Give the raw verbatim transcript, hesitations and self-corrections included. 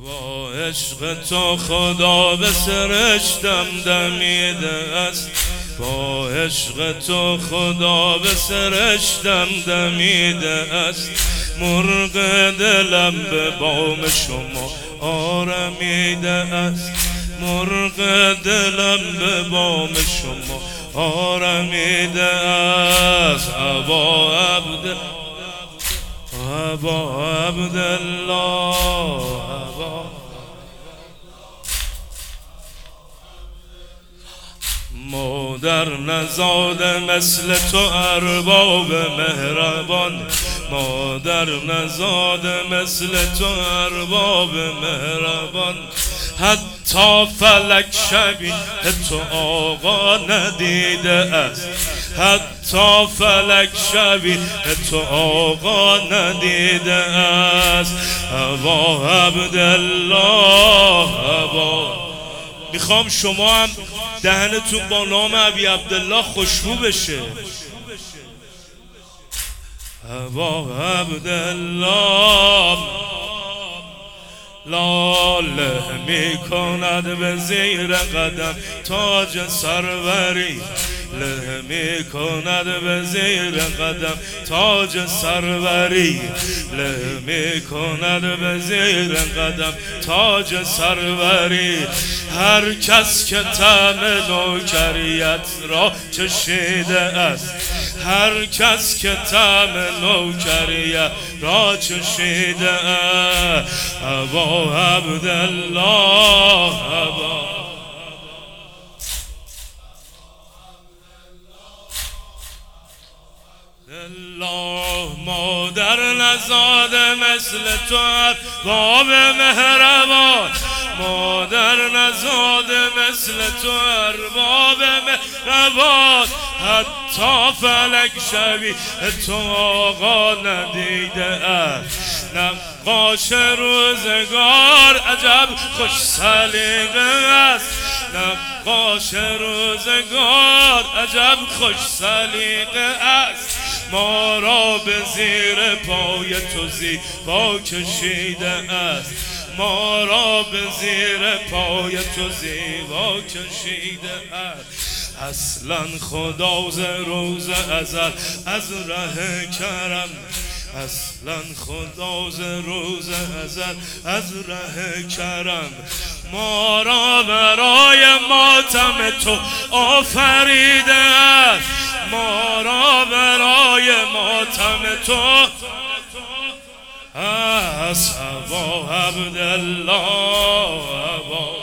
با عشق تو خدا به سرشتم دمیده است، با عشق تو خدا به سرشتم دمیده است. مرغ دلم به بام شما آرمیده است، مرغ دلم به بام شما آرمیده است. ابا عبد ابا عبدالله ابا مادر نزاده مثل تو ارباب مهربان، مادر نزاده مثل تو ارباب مهربان. حتی فلک شبیه تو آقا ندیده است، حتی فلک شبیه تو آقا ندیده است. ابا عبدالله ابا. میخوام شما هم دهنتون با نام ابی عبدالله خوشبو بشه. ابا عبدالله لاله می کند به زیر قدم تاج سروری، له می کند به زیر قدم تاج سروری، له می کند به زیر قدم تاج سروری. هر کس که طعم نوکریت را چشیده است، هر کس که طعم نوکریت را چشیده است. ابا عبدالله ابا الله. مادر نزاده مثل تو ارباب مهربان، مادر نزاده مثل تو ارباب مهربان. حتی فلک شبیه تو آقا ندیده است. نقاش روزگار عجب خوش سلیقه است، نقاش روزگار عجب خوش سلیقه است. ما را به زیر پای تو زیبا کشیده است، ما را به زیر پای تو زیبا کشیده است. اصلا خدا ز روز ازل از ره کرم، اصلا خدا ز روز ازل از ره کرم. ما را برای ماتم تو آفریده است، ما را برای ماتم تو است. ابا عبدالله ابا